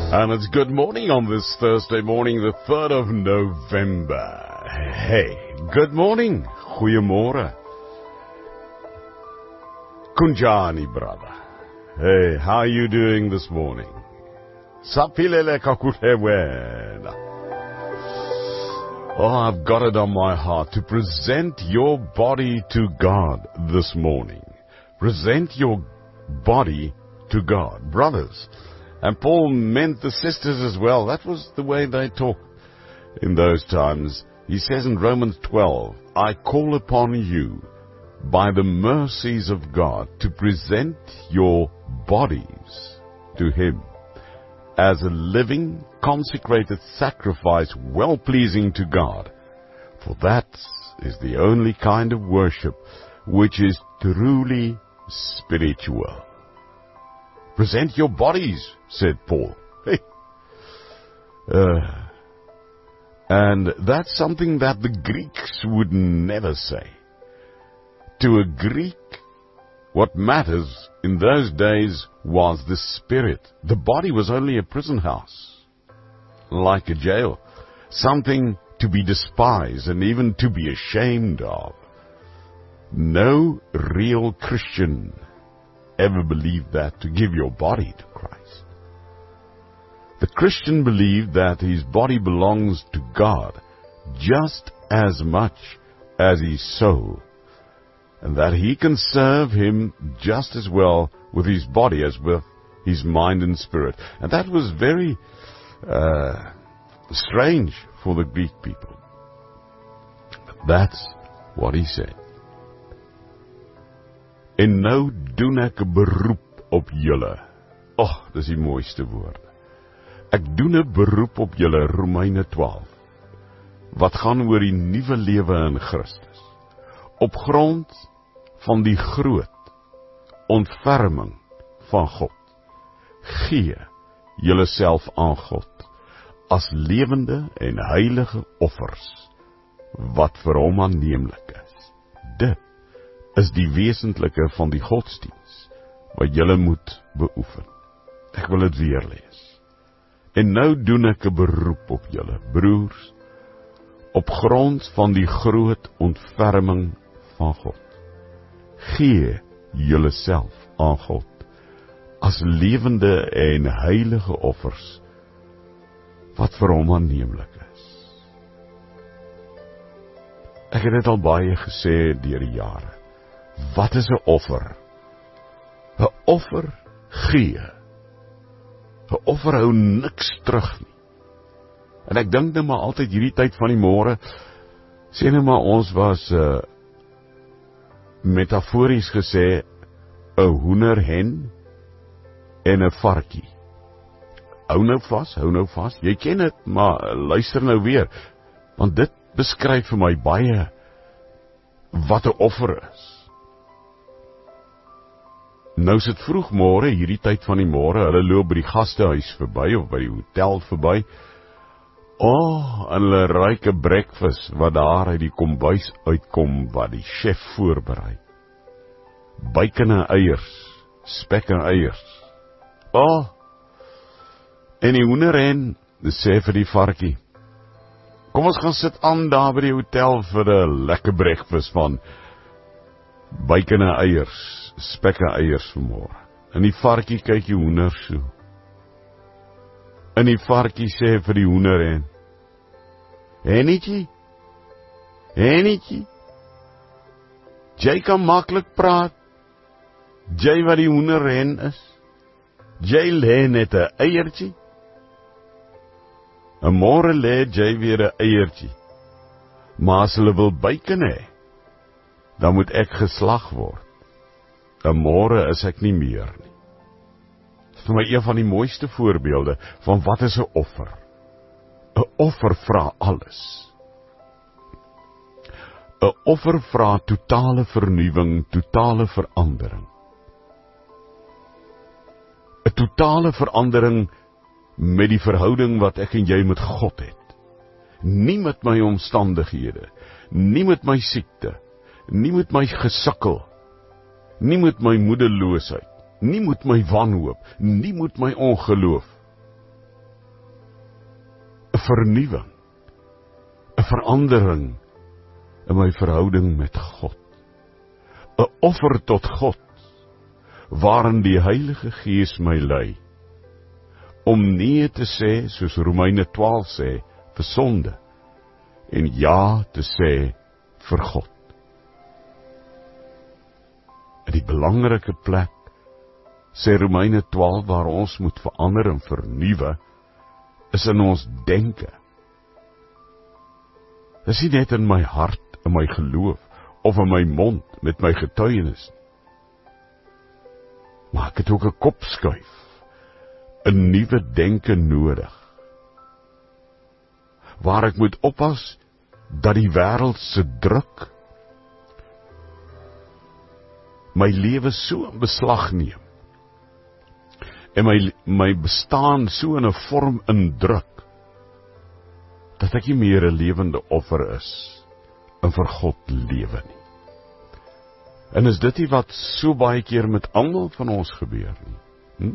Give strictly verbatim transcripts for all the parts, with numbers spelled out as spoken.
And it's good morning on this Thursday morning, the third of November. Hey, good morning. Goeiemorgen. Kunjani, brother. Hey, how are you doing this morning? Sapilele kakutewena. Oh, I've got it on my heart to present your body to God this morning. Present your body to God. Brothers, and Paul meant the sisters as well. That was the way they talked in those times. He says in Romans twelve, I call upon you by the mercies of God to present your bodies to Him as a living, consecrated sacrifice, well-pleasing to God. For that is the only kind of worship which is truly spiritual. Present your bodies, said Paul. Hey. Uh, and that's something that the Greeks would never say. To a Greek, what matters in those days was the spirit. The body was only a prison house, like a jail, something to be despised and even to be ashamed of. No real Christian ever believed that, to give your body to Christ. The Christian believed that his body belongs to God just as much as his soul, and that he can serve Him just as well with his body as with his mind and spirit. And that was very uh, strange for the Greek people. But that's what he said. En nou doen ek 'n beroep op julle. Oh, dis die mooiste woorde. Ek doen 'n beroep op julle, Romeine twaalf, wat gaan oor die nuwe lewe in Christus. Op grond van die groot ontferming van God, gee julle self aan God as lewende en heilige offers, wat vir hom aanneemlik is. Dit is die wesentlike van die godsdiens wat julle moet beoefen. Ek wil dit weer lees. En nou doen ek 'n beroep op julle, broers, op grond van die groot ontferming van God. Gee julle self aan God as lewende en heilige offers, wat vir hom aanneemlik is. Ek het dit al baie gesê deur die jare. Wat is 'n offer? 'n Offer gee. 'n Offer hou niks terug nie. En ek dink net maar altyd hierdie tyd van die môre, sê net maar ons was uh, metafories gesê 'n hoenderhen en 'n varkie. Hou nou vas, hou nou vas. Jy ken dit, maar luister nou weer, want dit beskryf vir my baie wat 'n offer is. Nou is dit vroegmôre, hierdie tyd van die môre, hulle loop by die gastehuis verby of by die hotel verby. O, oh, en hulle ruik 'n breakfast wat daar uit die kombuis uitkom, wat die chef voorberei. Bacon en eiers, spek en eiers. O, oh, en die hoenderhen sê vir die varkie, kom ons gaan sit aan daar by die hotel vir 'n lekker breakfast van bacon en eiers, spek en eiers vanmôre. En die varkie kyk die hoender so. En die varkie sê vir die hoenderhen, Hennetjie, Hennetjie, jy kan maklik praat, jy wat die hoenderhen is, jy lê net 'n eiertjie. En môre lê jy weer 'n eiertjie. Maar as hulle wil bacon hê, dan moet ek geslag word. En môre is ek nie meer nie. Dit is vir my een van die mooiste voorbeelde van wat is 'n offer. 'n Offer vra alles. 'n Offer vra totale vernuwing, totale verandering. 'n Totale verandering met die verhouding wat ek en jy met God het. Nie met my omstandighede, nie met my siekte, nie met my gesukkel, nie met my moedeloosheid, nie met my wanhoop, nie met my ongeloof, 'n vernuwing, 'n verandering in my verhouding met God. 'n Offer tot God, waarin die Heilige Gees my lei, om nee te sê, soos Romeine twaalf sê, vir sonde, en ja te sê vir God. In die belangrike plek, sê Romeine twaalf, waar ons moet verander en vernuwe, is in ons denke. Dis nie net in my hart, in my geloof, of in my mond, met my getuienis. Maar ek het ook 'n kopskuif, 'n nuwe denke nodig, waar ek moet oppas, dat die wêreld se druk, my lewe so in beslag neem, en my, my bestaan so in 'n vorm indruk, dat ek nie meer 'n lewende offer is, en vir God lewe nie. En is dit nie wat so baie keer met almal van ons gebeur nie? Hm?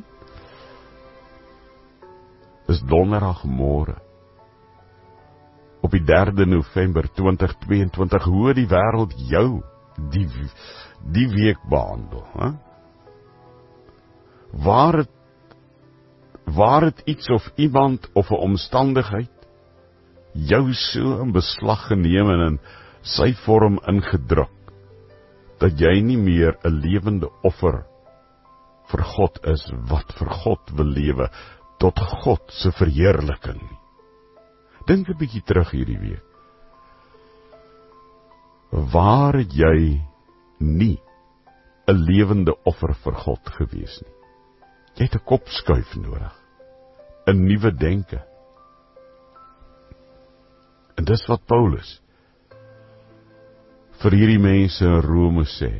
Dis donderdagmôre, op die derde November tweeduisend tweeëntwintig, hoe die wêreld jou die, die week behandel. Hè? Waar het, waar het iets of iemand of 'n omstandigheid jou so in beslag geneem en in sy vorm ingedruk, dat jy nie meer 'n lewende offer vir God is, wat vir God wil lewe, tot God se verheerliking. Dink 'n bietjie terug hierdie week. Waar het jy nie 'n lewende offer vir God gewees nie? Jy het 'n kopskuif nodig, 'n nuwe denke. En dis wat Paulus vir hierdie mense in Rome sê.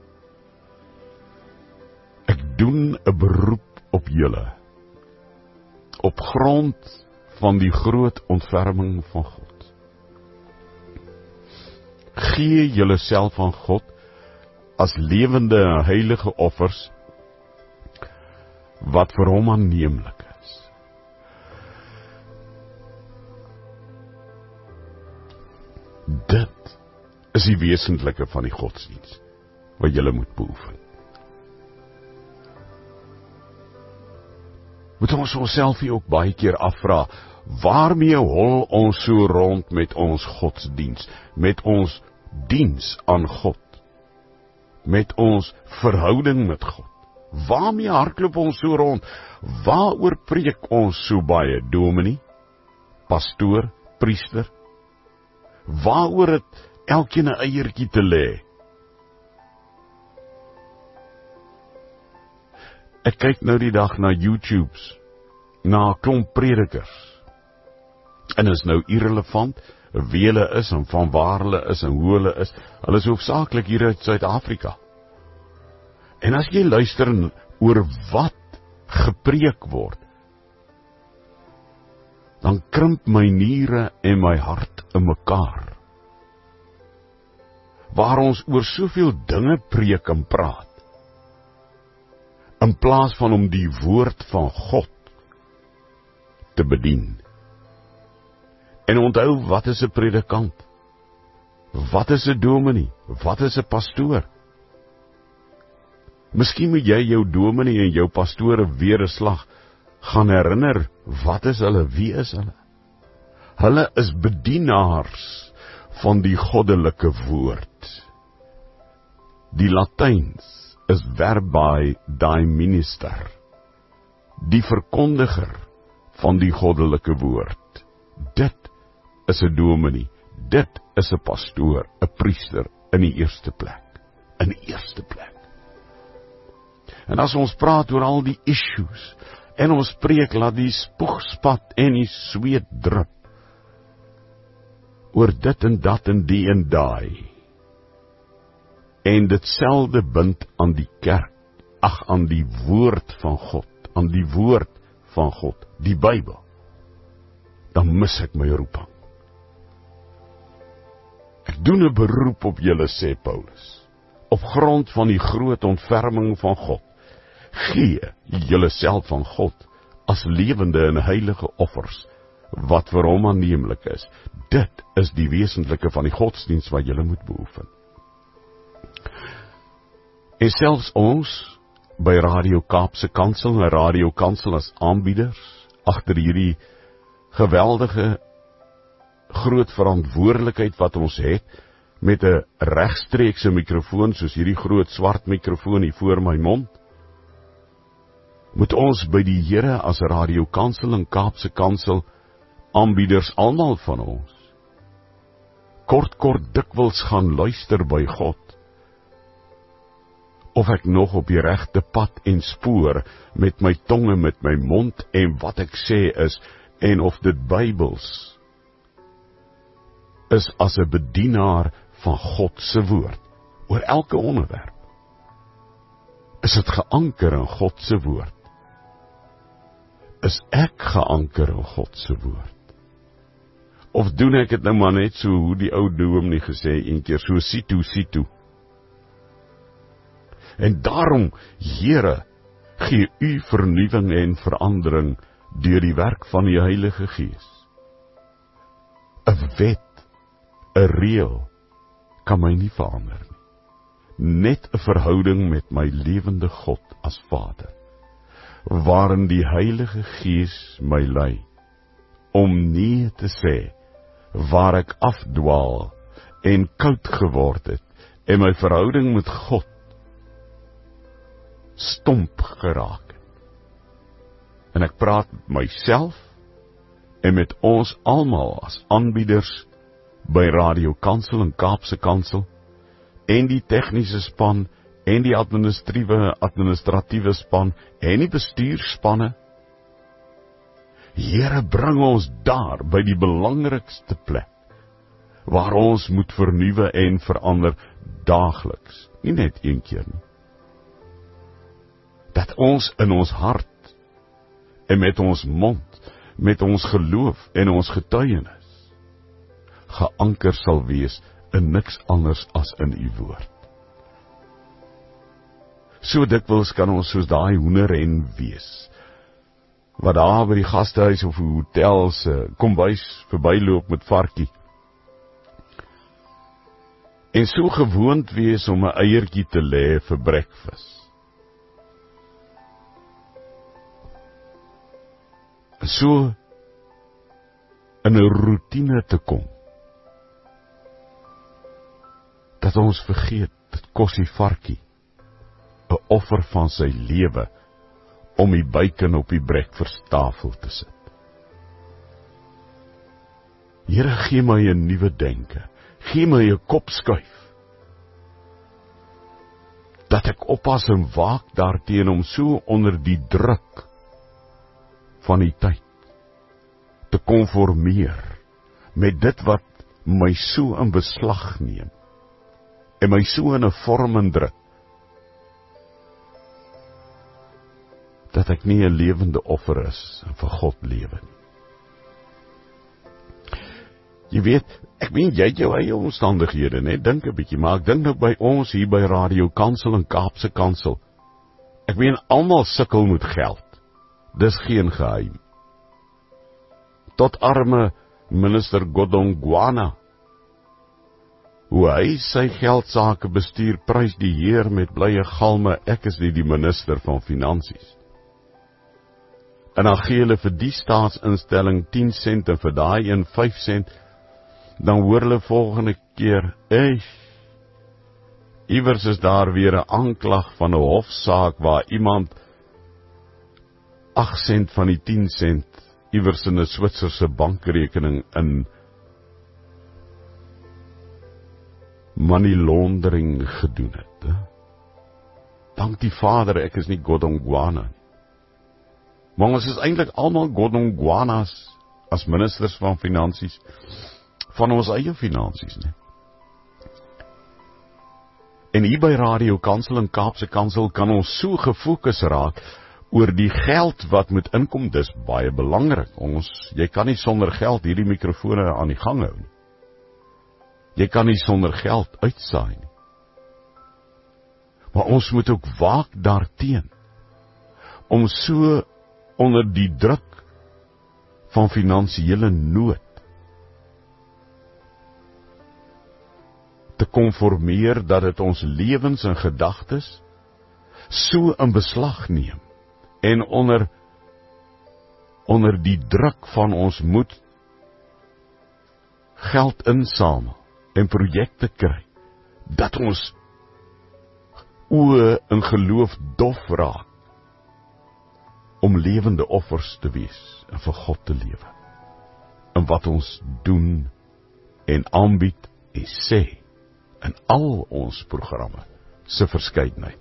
Ek doen 'n beroep op julle, op grond van die groot ontferming van God. Gee julle self aan God as lewende en heilige offers, wat vir hom aanneemlik is. Dit is die wesentlike van die godsdiens, wat julle moet beoefen. Moet ons onsself hier ook baie keer afvra, waarmee hol ons so rond met ons godsdiens, met ons diens aan God, met ons verhouding met God? Waarmee hardloop ons so rond? Waaroor preek ons so baie? Dominee, pastoor, priester? Waaroor het elkeen 'n eiertjie te lê? Ek kyk nou die dag na YouTubes, na 'n klomp predikers. En is nou irrelevant wie hulle is en van waar hulle is en hoe hulle is. Hulle is hoofsaaklik hier uit Suid-Afrika. En as jy luister oor wat gepreek word, dan krimp my niere en my hart in mekaar. Waar ons oor soveel dinge preek en praat, in plaas van om die woord van God te bedien. En onthou, wat is 'n predikant? Wat is 'n dominee? Wat is 'n pastoor? Miskien moet jy jou dominee en jou pastore weer 'n slag gaan herinner, wat is hulle, wie is hulle? Hulle is bedienaars van die goddelike woord. Die Latyns is verbi die minister, die verkondiger van die goddelike woord. Dit is 'n dominee, dit is 'n pastoor, 'n priester in die eerste plek, in die eerste plek. En as ons praat oor al die issues, en ons preek, laat die spoeg spat en die sweet drup, oor dit en dat en die en daai, en dit selde bind aan die kerk, ag, aan die woord van God, aan die woord van God, die Bybel, dan mis ek my roeping. Ek doen 'n beroep op julle, sê Paulus, op grond van die groot ontferming van God. Gee julle self aan God as lewende en heilige offers, wat vir hom aanneemlik is. Dit is die wesentlike van die godsdienst wat julle moet beoefen. En selfs ons, by Radio Kaapse Kansel, en Radio Kansel as aanbieders, agter hierdie geweldige groot verantwoordelikheid wat ons het, met 'n regstreekse mikrofoon, soos hierdie groot swart mikrofoon hier voor my mond, moet ons by die Here as Radio Kansel en Kaapse Kansel, aanbieders almal van ons, kort kort dikwels gaan luister by God, of ek nog op die regte pad en spoor, met my tong en met my mond, en wat ek sê is, en of dit Bybels is as 'n bedienaar van God se woord, oor elke onderwerp. Is dit geanker in God se woord? Is ek geanker in God se woord? Of doen ek dit nou maar net so, hoe die ou dominee gesê, een keer so, situ, situ. En daarom, Here, gee u vernuwing en verandering deur die werk van die Heilige Gees. 'n wet, 'n reël, kan my nie verander nie. Net 'n verhouding met my lewende God as Vader, waarin die Heilige Gees my lei, om nee te sê, waar ek afdwaal en koud geword het, en my verhouding met God stomp geraak het. En ek praat met myself, en met ons almal as aanbieders, by Radio Kansel en Kaapse Kansel, en die tegniese span, en die administratiewe, administratiewe span, en die bestuurspanne. Here, bring ons daar, by die belangrikste plek, waar ons moet vernuwe en verander, daagliks, nie net een keer nie. Dat ons in ons hart, en met ons mond, met ons geloof, en ons getuienis, geanker sal wees in niks anders as in u woord. So dikwels kan ons soos daai hoenderhen wees, wat daar by die gastehuis of hotels kombuis verbyloop met varkie, en so gewoond wees om 'n eiertjie te lê vir breakfast. So in 'n routine te kom, dat ons vergeet, dit kos die varkie 'n offer van sy lewe om die bacon op die breakfast-tafel te sit. Here, gee my 'n nuwe denke, gee my 'n kopskuif, dat ek oppas en waak daarteen om so onder die druk van die tyd te konformeer met dit wat my so in beslag neem, en my so in 'n vorm indruk, dat ek nie 'n lewende offer is en vir God lewe nie. Jy weet, ek weet jy het jou eie omstandighede, net dink 'n bietjie, maar ek dink nou by ons hier by Radio Kansel en Kaapse Kansel, ek weet almal sukkel met geld, dis geen geheim. Tot arme minister Godongwana, hoe hy sy geldsake bestuur, prys die Heer met blye galme, ek is nie die minister van Finansies. En dan gee hulle vir die staatsinstelling tien sent en vir daai een vyf sent, dan hoor hulle volgende keer, eish, iewers is daar weer 'n aanklag van 'n hofsaak waar iemand agt sent van die tien sent iewers in 'n Switserse bankrekening in money laundering gedoen het. He? Dank die Vader, ek is nie Godongwana. Maar ons is eintlik almal Godongwanas as ministers van Finansies, van ons eie finansies, nie? En hier by Radio Kansel en Kaapse Kansel kan ons so gefokus raak oor die geld wat moet inkom, dis baie belangrik. Ons, jy kan nie sonder geld hierdie mikrofone aan die gang hou nie. Jy kan nie sonder geld uitsaai nie. Maar ons moet ook waak daarteen, om so onder die druk van finansiële nood te konformeer dat dit ons lewens en gedagtes so in beslag neem en onder onder die druk van ons moet geld insamel en projekte kry, dat ons oë in geloof dof raak om lewende offers te wees en vir God te lewe. En wat ons doen en aanbied en sê in al ons programme se verskeidenheid.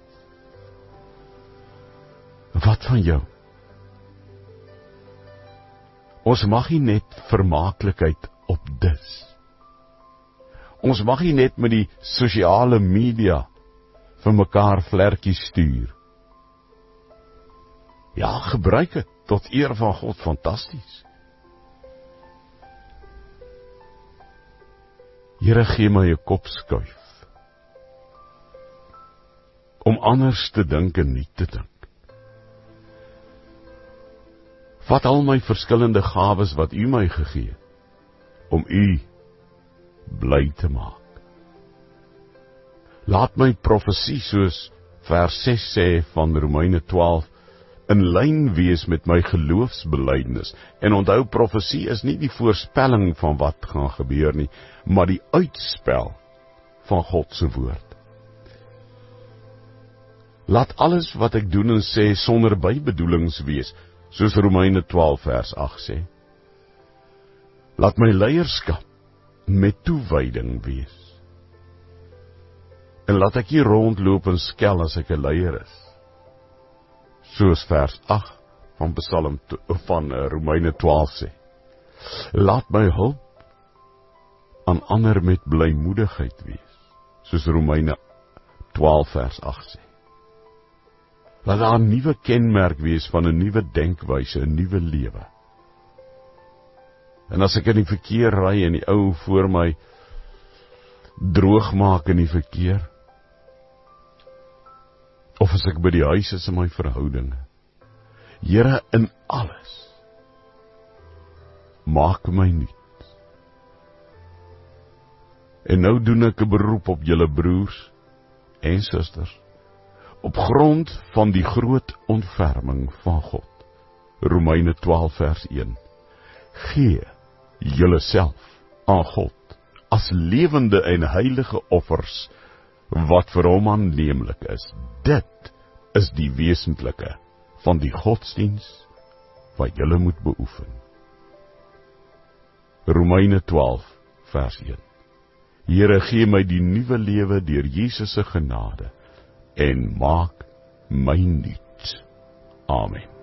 Wat van jou? Ons mag nie net vermaaklikheid op dis. Ons mag nie net met die sosiale media vir mekaar vlerkies stuur. Ja, gebruik het tot eer van God, fantasties. Here, gee my 'n kopskuif om anders te dink en nie te dink. Vat al my verskillende gawes wat U my gegee het, om U bly te maak. Laat my profesie, soos vers ses sê van Romeine twaalf, in lyn wees met my geloofsbelydenis. En onthou, profesie is nie die voorspelling van wat gaan gebeur nie, maar die uitspel van God se woord. Laat alles wat ek doen en sê sonder bybedoelings wees, soos Romeine twaalf vers agt sê. Laat my leierskap met toewyding wees. En laat ek hier rondloop en skel as ek 'n leier is. Soos vers agt van Psalm van Romeine twaalf sê. Laat my hulp aan ander met blymoedigheid wees, soos Romeine twaalf vers agt sê. Laat daar 'n nuwe kenmerk wees van 'n nuwe denkwyse, 'n nuwe lewe. En as ek in die verkeer ry en die ou voor my droog maak in die verkeer, of as ek by die huis is in my verhoudinge, Here, in alles, maak my nuut. En nou doen ek 'n beroep op julle broers en susters, op grond van die groot ontferming van God. Romeine twaalf vers een. Gee julle self aan God as lewende en heilige offers, wat vir hom aanneemlik is. Dit is die wesentlike van die godsdiens wat julle moet beoefen. Romeine twaalf vers een. Here, gee my die nuwe lewe deur Jesus se genade en maak my nuut. Amen.